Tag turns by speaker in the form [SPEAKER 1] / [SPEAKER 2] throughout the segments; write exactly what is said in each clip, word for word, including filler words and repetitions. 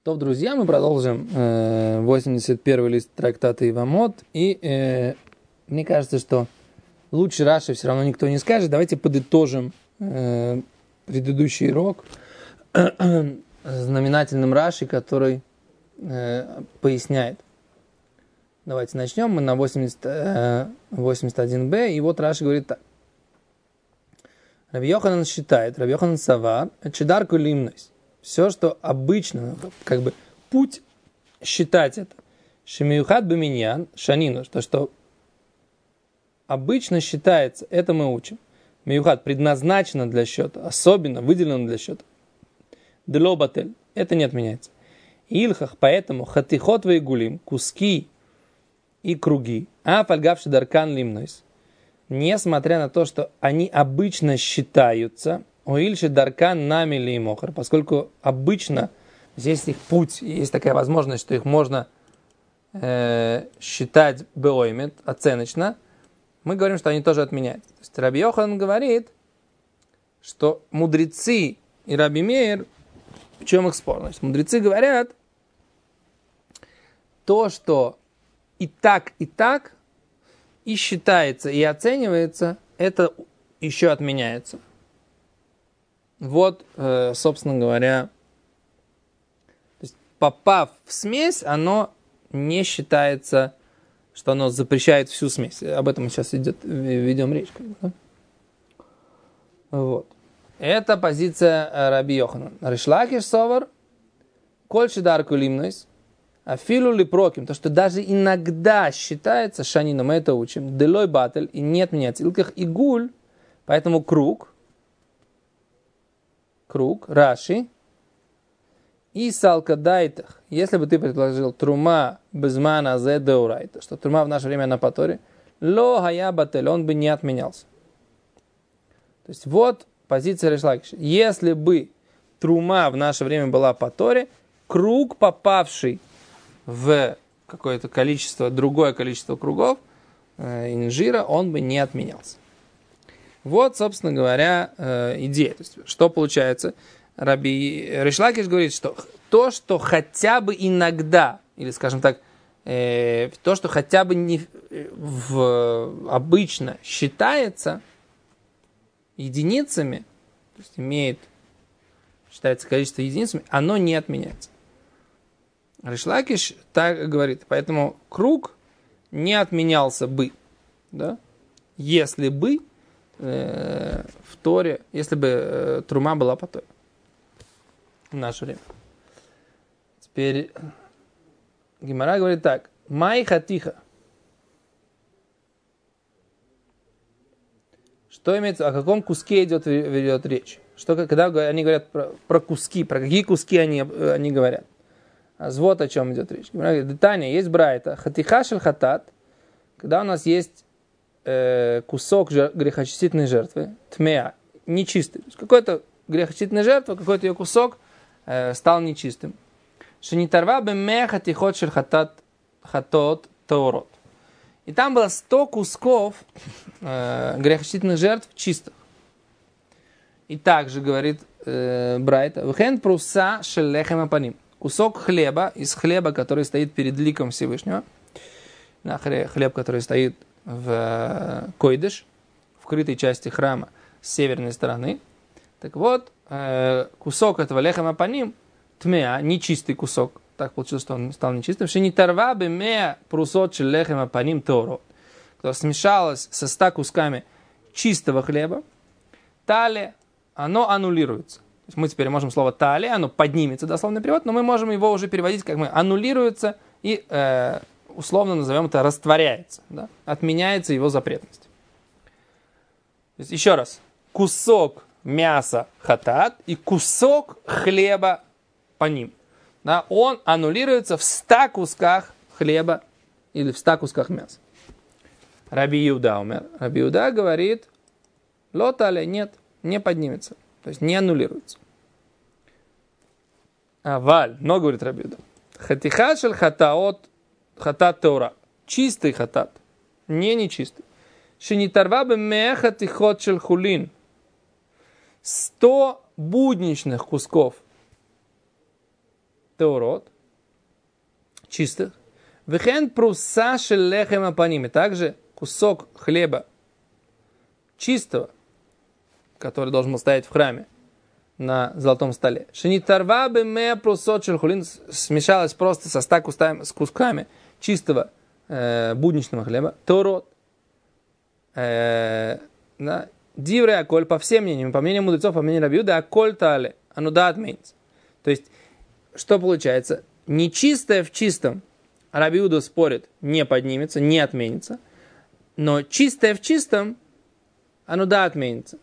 [SPEAKER 1] То, друзья, мы продолжим э, восемьдесят первый лист трактата Ивамот. И э, мне кажется, что лучше Раши все равно никто не скажет. Давайте подытожим э, предыдущий урок знаменательным Раши, который э, поясняет. Давайте начнем. Мы на восемьдесят, э, восемьдесят один бэ. И вот Раши говорит так. Раби Йоханан считает, Раби Йоханан Савар, чедарку лимнойс. Все, что обычно, как бы путь считать это. Шемиюхат баминьян, шанину, то, что обычно считается, это мы учим. Миюхат предназначено для счета, особенно выделено для счета. Делобатель, это не отменяется. Илхах, поэтому хатихот вейгулим, куски и круги, а фальгавши даркан лимнойс. Несмотря на то, что они обычно считаются, Оильши даркан нами ли мохар, поскольку обычно здесь их путь, есть такая возможность, что их можно э, считать беоймет, оценочно, мы говорим, что они тоже отменяются. То есть Раби Йохан говорит, что мудрецы и Раби Меир, в чем их спор? Значит, мудрецы говорят, то, что и так, и так, и считается, и оценивается, это еще отменяется. Вот, э, собственно говоря, то есть, попав в смесь, оно не считается, что оно запрещает всю смесь. Об этом мы сейчас идет, ведем речь. Да? Вот. Это позиция Раби Йоханан. Ришлакиш совар, кольши дарку лимнойс, афилу ли проким, то, что даже иногда считается шанином, мы это учим, делой батель, и нет меняется, илках игуль, поэтому круг, круг, Раши, и салка дайтах, если бы ты предложил трума безмана зе деурайта, что трума в наше время на паторе, ло хая батель, он бы не отменялся. То есть вот позиция Решлакиша. Если бы трума в наше время была по торе, круг, попавший в какое-то количество, другое количество кругов э, инжира, он бы не отменялся. Вот, собственно говоря, э, идея. То есть, что получается? Раби Ришлакиш говорит, что то, что хотя бы иногда, или, скажем так, э, то, что хотя бы не в, обычно считается единицами, то есть имеет, считается количество единицами, оно не отменяется. Ришлакиш так говорит, поэтому круг не отменялся бы, да, если бы э, в Торе, если бы э, трума была по Торе в наше время. Теперь Гемара говорит так: Май хатиха. Что имеется, о каком куске идет, идет речь? Что, когда они говорят про, про куски, про какие куски они, они говорят? А вот о чем идет речь. Детание, есть брайта. Хатиха шель хатат, когда у нас есть э, кусок жер, грехочистительной жертвы, тмеа, нечистый. То есть какой-то грехочистительная жертва, какой-то ее кусок э, стал нечистым. Шенитарва бемеа хатихот шель хатат хатот таурот. И там было сто кусков э, грехочистительных жертв чистых. И также говорит э, брайта, вхен пруса шель лехем апаним. Кусок хлеба, из хлеба, который стоит перед ликом Всевышнего, хлеб, который стоит в койдыш, в крытой части храма с северной стороны. Так вот, кусок этого лехем апаним, тмеа, нечистый кусок, так получилось, что он стал нечистым, шенитарва бемеа прусот шель лехем апаним теоро, которое смешалось со ста кусками чистого хлеба, тале, оно аннулируется. Мы теперь можем слово «тали», оно поднимется, дословный перевод, но мы можем его уже переводить как мы аннулируется и э, условно назовем это растворяется, да? Отменяется его запретность. То есть, еще раз, кусок мяса хатат и кусок хлеба по ним. Да? Он аннулируется в ста кусках хлеба или в ста кусках мяса. Раби Иуда умер. Раби Иуда говорит, ло тали, нет, не поднимется. То есть не аннулируется. Аваль, но говорит Раби Иуда. Хатиха шель хатаот, хатат теора. Чистый хатат, не нечистый. Шенитарва бемеа хатихот шель хулин. Сто будничных кусков теорот, чистых. Вехен пруса шелехем апаними. Также кусок хлеба чистого, который должен был стоять в храме на золотом столе. Шинитарва беме прусот шельхулин, смешалось просто со ста кусками, с кусками чистого э, будничного хлеба. Теорот. Э, да. Дивре аколь, по всем мнениям, по мнению мудрецов, по мнению Раби Юда, аколь тале, ануда отменится. То есть, что получается? Нечистое в чистом, Раби Юда спорит, не поднимется, не отменится. Но чистое в чистом, оно да отменится.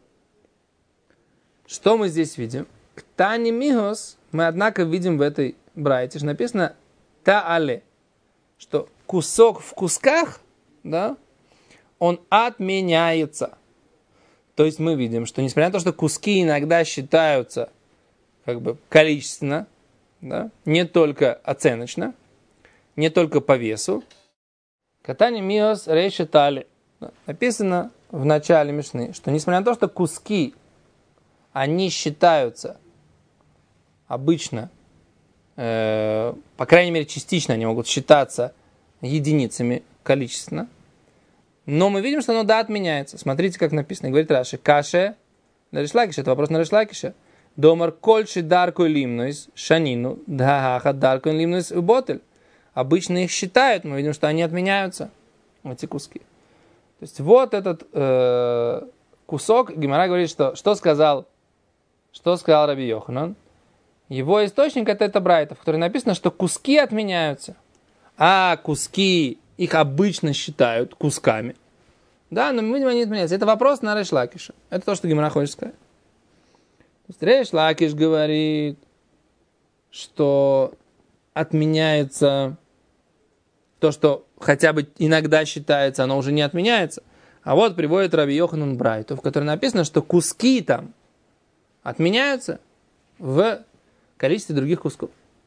[SPEAKER 1] Что мы здесь видим? Ктани мигос, мы, однако, видим в этой брайте, что написано та-але, что кусок в кусках, да, он отменяется. То есть мы видим, что несмотря на то, что куски иногда считаются как бы количественно, да, не только оценочно, не только по весу, катани миос рейши тали. Написано в начале Мишны, что несмотря на то, что куски, они считаются обычно, э, по крайней мере частично они могут считаться единицами количественно, но мы видим, что оно да отменяется. Смотрите, как написано. Говорит Раши, каше на Ришлакише, это вопрос на Ришлакише. Домар кольши даркой лимнуис шанину дахаха даркой лимнуис уботель. Обычно их считают, мы видим, что они отменяются, эти куски. То есть вот этот э, кусок, Гемара говорит, что, что сказал, что сказал Раби Йоханан. Его источник это, это брайта, в которой написано, что куски отменяются, а куски их обычно считают кусками. Да, но мы видим, они отменяются. Это вопрос на Рейш Лакиша. Это то, что Гемара хочет сказать. То есть Рейш Лакиш говорит, что отменяется то, что хотя бы иногда считается, оно уже не отменяется. А вот приводит Раби Йоханан брайту, в которой написано, что куски там отменяются в количестве других кусков.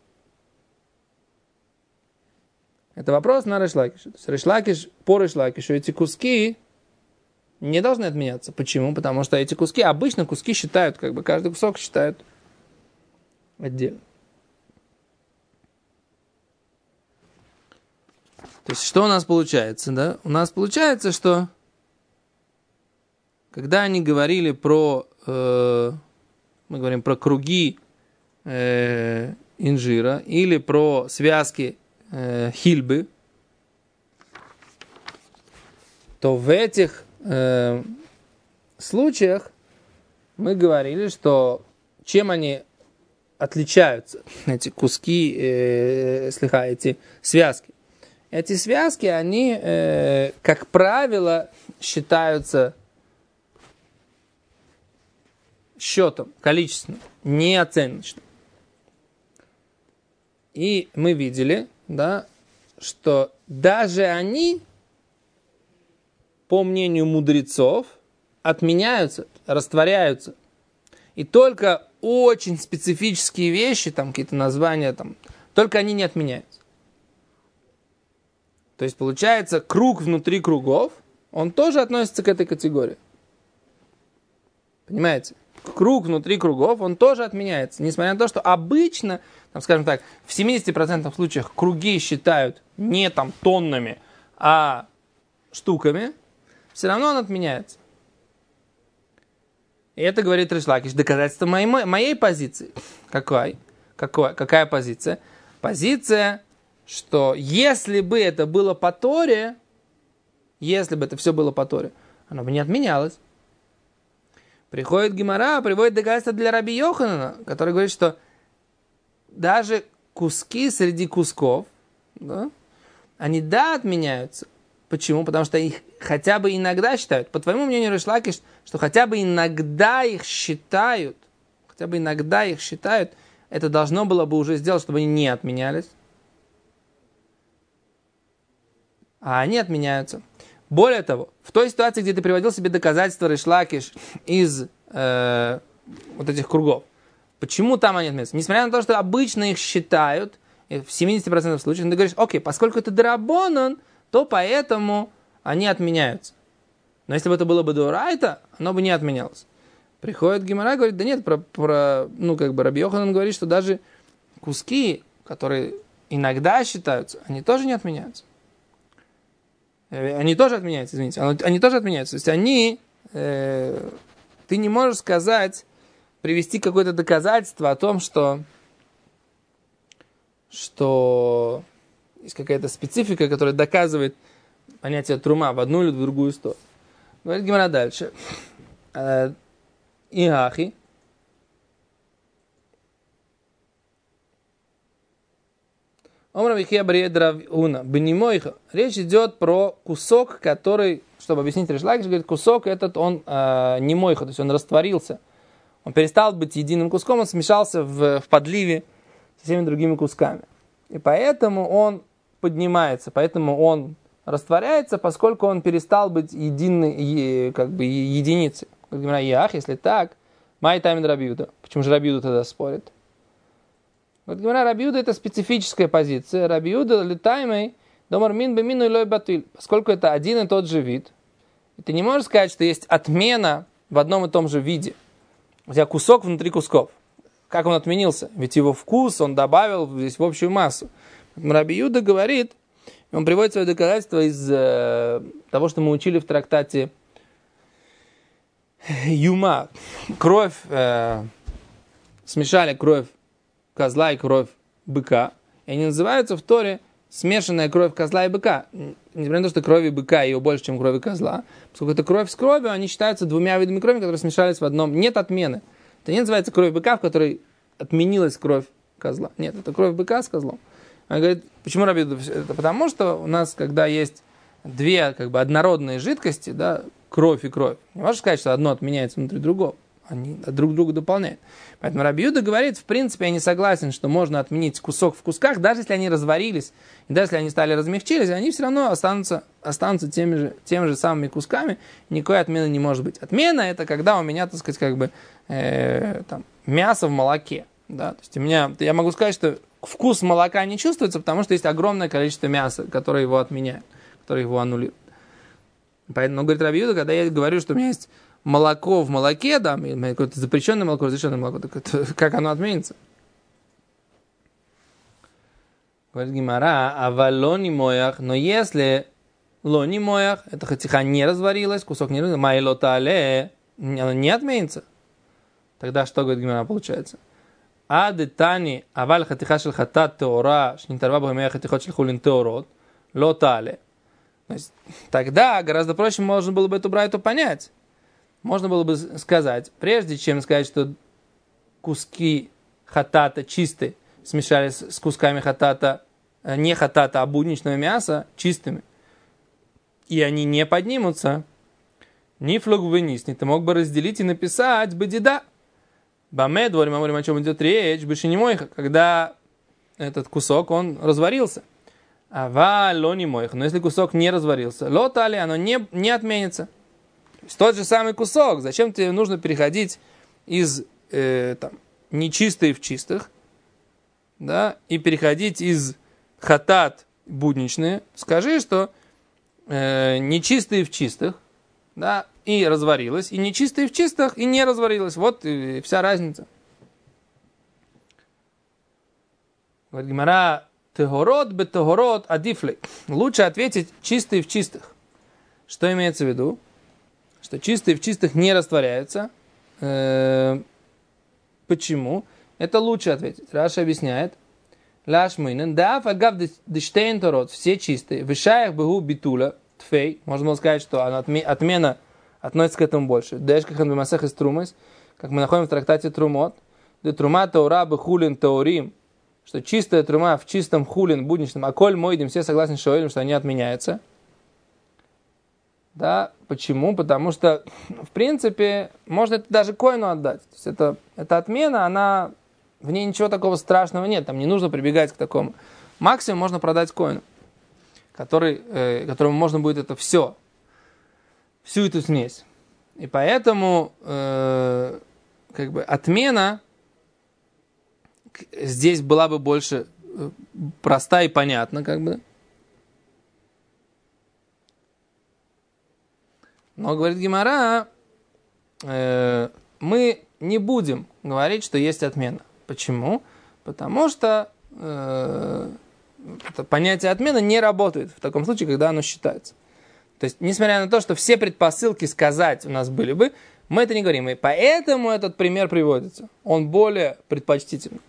[SPEAKER 1] Это вопрос на Рейш Лакиша. То есть Рейш Лакиш, по Рейш Лакишу эти куски не должны отменяться. Почему? Потому что эти куски, обычно куски считают, как бы каждый кусок считают отдельно. То есть, что у нас получается, да? У нас получается, что когда они говорили про, э, мы говорим про круги э, инжира или про связки э, хильбы, то в этих э, случаях мы говорили, что чем они отличаются, эти куски, э, слегка, эти связки. Эти связки, они, э, как правило, считаются счетом, количественно, не оценочно. И мы видели, да, что даже они, по мнению мудрецов, отменяются, растворяются. И только очень специфические вещи, там какие-то названия, там, только они не отменяются. То есть, получается, круг внутри кругов, он тоже относится к этой категории. Понимаете? Круг внутри кругов, он тоже отменяется. Несмотря на то, что обычно, там, скажем так, в семьдесят процентов случаях круги считают не там тоннами, а штуками, все равно он отменяется. И это говорит Рейш Лакиш. Доказательство моей, моей позиции. Какой? Какой? Какая позиция? Позиция, что если бы это было по Торе, если бы это все было по Торе, оно бы не отменялось. Приходит Гемара, приводит доказательство для Раби Йоханана, который говорит, что даже куски среди кусков, да, они да отменяются. Почему? Потому что их хотя бы иногда считают. По твоему мнению, Рейш Лакиш, что хотя бы иногда их считают, хотя бы иногда их считают, это должно было бы уже сделать, чтобы они не отменялись. А они отменяются. Более того, в той ситуации, где ты приводил себе доказательства Рейш Лакиш из э, вот этих кругов, почему там они отменяются? Несмотря на то, что обычно их считают, в семьдесят процентов случаев, ты говоришь, окей, поскольку это драбонан, то поэтому они отменяются. Но если бы это было бы доорайта, оно бы не отменялось. Приходит Гемара, говорит, да нет, про, про, ну как бы Раби Йоханан говорит, что даже куски, которые иногда считаются, они тоже не отменяются. Они тоже отменяются, извините. Они тоже отменяются. То есть они... Э, ты не можешь сказать, привести какое-то доказательство о том, что, что есть какая-то специфика, которая доказывает понятие трума в одну или в другую сторону. Говорит Гемара дальше. Иахи. Речь идет про кусок, который, чтобы объяснить Рейш Лакиш, говорит, кусок этот, он э, не мойха, то есть он растворился. Он перестал быть единым куском, он смешался в, в подливе со всеми другими кусками. И поэтому он поднимается, поэтому он растворяется, поскольку он перестал быть единой, как бы, единицей. Как говорят, ях, если так, май таймин Рабиуда. Почему же Рабиуда тогда спорит? Вот говоря, Рабиуда это специфическая позиция. Рабиуда летаймой домар мин бемину и лой батыль. Поскольку это один и тот же вид, и ты не можешь сказать, что есть отмена в одном и том же виде. У тебя кусок внутри кусков. Как он отменился? Ведь его вкус он добавил здесь в общую массу. Рабиуда говорит, он приводит свое доказательство из э, того, что мы учили в трактате Юма. Кровь, э, смешали кровь козла и кровь быка. И они называются в Торе смешанная кровь козла и быка. Несмотря на то, что крови быка ее больше, чем крови козла. Поскольку это кровь с кровью, они считаются двумя видами крови, которые смешались в одном. Нет отмены. Это не называется кровь быка, в которой отменилась кровь козла. Нет, это кровь быка с козлом. Он говорит, почему Рабиуда? Это потому, что у нас, когда есть две как бы однородные жидкости, да, кровь и кровь, не можешь сказать, что одно отменяется внутри другого. Они друг друга дополняют. Поэтому Рабиуда говорит, в принципе, я не согласен, что можно отменить кусок в кусках, даже если они разварились, и даже если они стали размягчились, они все равно останутся, останутся теми же, теми же самыми кусками, никакой отмены не может быть. Отмена это когда у меня, так сказать, как бы э, там, мясо в молоке. Да? То есть у меня, я могу сказать, что вкус молока не чувствуется, потому что есть огромное количество мяса, которое его отменяет, которое его аннулирует. Поэтому, говорит Рабиуда, когда я говорю, что у меня есть молоко в молоке, да, какое-то запрещенное молоко, разрешенное молоко, так это, как оно отменится? Говорит Гимара, а валони моях, но если лони моях, это хатиха не разварилась, кусок не разварился, майлота але, оно не отменится. Тогда что, говорит Гимара, получается? А детани, аваль хатиха шел хатат теора, шнинтарва бхамея хатихот шел хулин теорот, лота але. Тогда гораздо проще можно было бы эту брайту понять. Можно было бы сказать, прежде чем сказать, что куски хатата чистые смешались с кусками хатата, не хатата, а будничного мяса чистыми, и они не поднимутся, ни флуг вынес, ни ты мог бы разделить и написать бадида. Баме, дворим, мы говорим, о чем идет речь, больше не мойха, когда этот кусок, он разварился. Ава лони мойха, но если кусок не разварился, лотали, оно не, не отменится. Тот же самый кусок, зачем тебе нужно переходить из э, там, нечистых в чистых, да, и переходить из хатат будничные. Скажи, что э, нечистые в чистых, да, и разварилось, и нечистые в чистых, и не разварилось. Вот и вся разница. Говорит Гемара, тегород бе тегород адифли. Лучше ответить чистые в чистых. Что имеется в виду? Что чистые в чистых не растворяются. Э-э- почему? Это лучше ответить. Раша объясняет. Лашминен, да, фагав дештейн торот, все чистые. Вышаях бегу битуля, тфей. Можно сказать, что отмена относится к этому больше. Дэшкахан бимасех из трумас, как мы находим в трактате Трумот. Де трума таура бехулин таурим, что чистая трума в чистом хулин, будничном, а коль мойдем, все согласны с Шоэлем, что они отменяются. Да, почему? Потому что, в принципе, можно это даже коину отдать. То есть это, эта отмена, она, в ней ничего такого страшного нет. Там не нужно прибегать к такому. Максимум можно продать коину, который, э, которому можно будет это все, всю эту смесь. И поэтому э, как бы отмена здесь была бы больше э, проста и понятна, как бы. Но, говорит Гемара, э, мы не будем говорить, что есть отмена. Почему? Потому что э, это понятие отмены не работает в таком случае, когда оно считается. То есть, несмотря на то, что все предпосылки сказать у нас были бы, мы это не говорим. И поэтому этот пример приводится. Он более предпочтительный.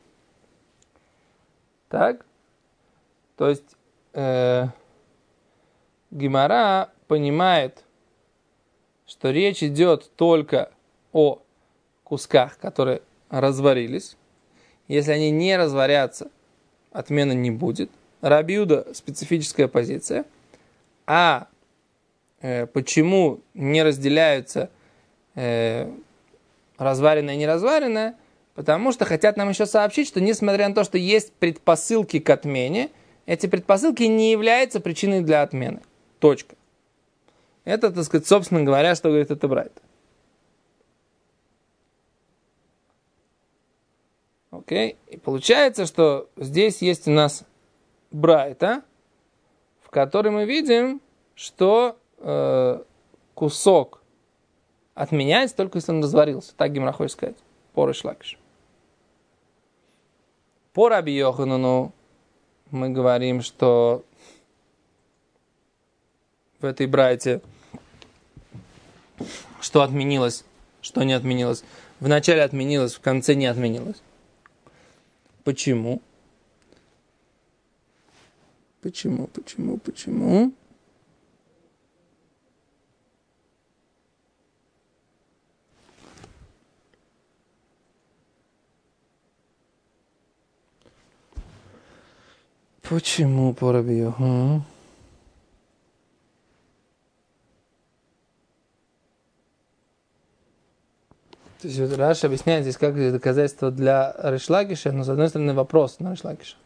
[SPEAKER 1] Так? То есть, э, Гемара понимает, что речь идет только о кусках, которые разварились. Если они не разварятся, отмены не будет. Раби Юда специфическая позиция. А э, почему не разделяются э, разваренное и неразваренное? Потому что хотят нам еще сообщить, что несмотря на то, что есть предпосылки к отмене, эти предпосылки не являются причиной для отмены. Точка. Это, так сказать, собственно говоря, что говорит это Брайта. Окей. И получается, что здесь есть у нас Брайта, в которой мы видим, что э, кусок отменяется только если он разварился. Так Гемара хочет сказать. По Рейш Лакиш. По Раби Йоханану мы говорим, что в этой Брайте что отменилось, что не отменилось. В начале отменилось, в конце не отменилось. Почему? Почему, почему, почему? Почему по Раби Йоханану? То есть вот Раши объясняет здесь, как доказательство для Рейш Лакиша, но с одной стороны вопрос на Рейш Лакиша.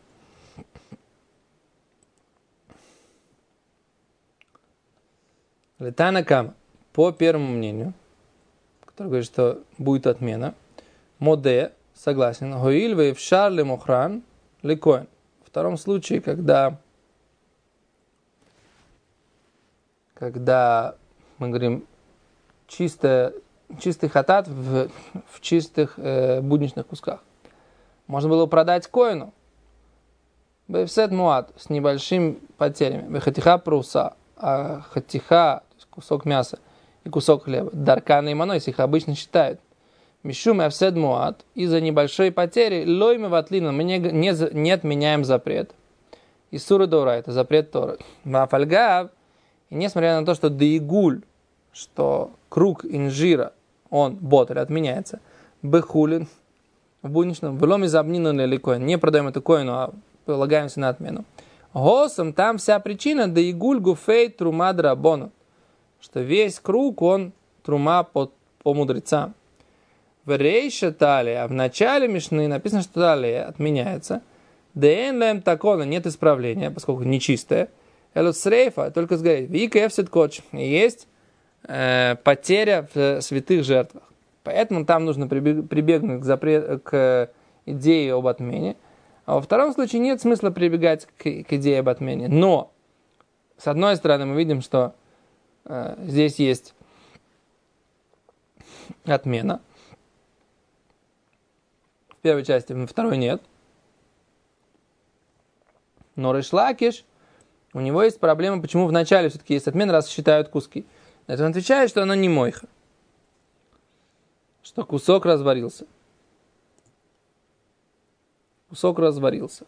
[SPEAKER 1] Тана Кама, по первому мнению, который говорит, что будет отмена, Моде согласен, Гоиль вейфшар лемохран лекоин. В втором случае, когда, когда мы говорим чистое, чистый хатат в, в чистых э, будничных кусках, можно было продать коину бейфсет муат с небольшими потерями, бехатиха пруса, а хатиха, то есть кусок мяса и кусок хлеба, даркана и мано, если их обычно считают, мишум эфсед муат, из-за небольшой потери, лойми ватлина, мы не, не, не отменяем запрет. И сура дора, это запрет Торы. Вафальгав, и несмотря на то, что деигуль, что круг инжира, он, ботель, отменяется, бехулин, в будничном, вломи забнину леликоин, не продаем эту коину, а полагаемся на отмену. Госом, там вся причина, деигуль гуфей трума драбону, что весь круг, он трума по, по мудрецам. В рейше талия, а в начале Мишны написано, что талия отменяется. Дэн лэм такона, нет исправления, поскольку нечистое. Элот срейфа, только сгореть. Вика эфсет коч, есть э, потеря в святых жертвах. Поэтому там нужно прибегнуть к, запрет, к идее об отмене. А во втором случае нет смысла прибегать к, к идее об отмене. Но, с одной стороны, мы видим, что э, здесь есть отмена. В первой части, во второй нет. Но Рейш Лакиш, у него есть проблема, почему в начале все-таки есть отмена, раз считают куски. На это он отвечает, что оно не мойха. Что кусок разварился. Кусок разварился.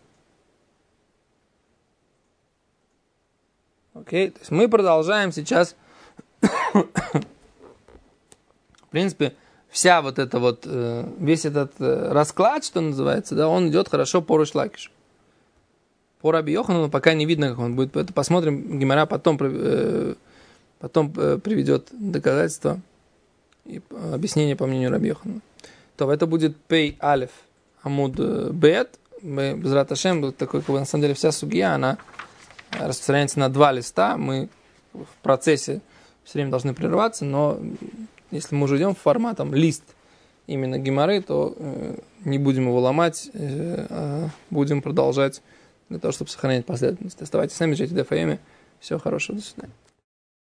[SPEAKER 1] Окей, то есть мы продолжаем сейчас. В принципе, вся вот эта вот, весь этот расклад, что называется, да, он идет хорошо по Рейш Лакишу. По Раби Йоханану пока не видно, как он будет. Это посмотрим, Гемара потом, потом приведет доказательства и объяснение по мнению Раби Йоханана. То это будет Пей Алеф Амуд Бет. Безрат Ашем, будет такой, как бы, на самом деле вся сугия, она распространяется на два листа. Мы в процессе все время должны прерваться, но если мы уже идем в форматом лист именно Гемары, то э, не будем его ломать, э, а будем продолжать для того, чтобы сохранять последовательность. Оставайтесь с нами, ждите ДФМ. Всего хорошего, до свидания.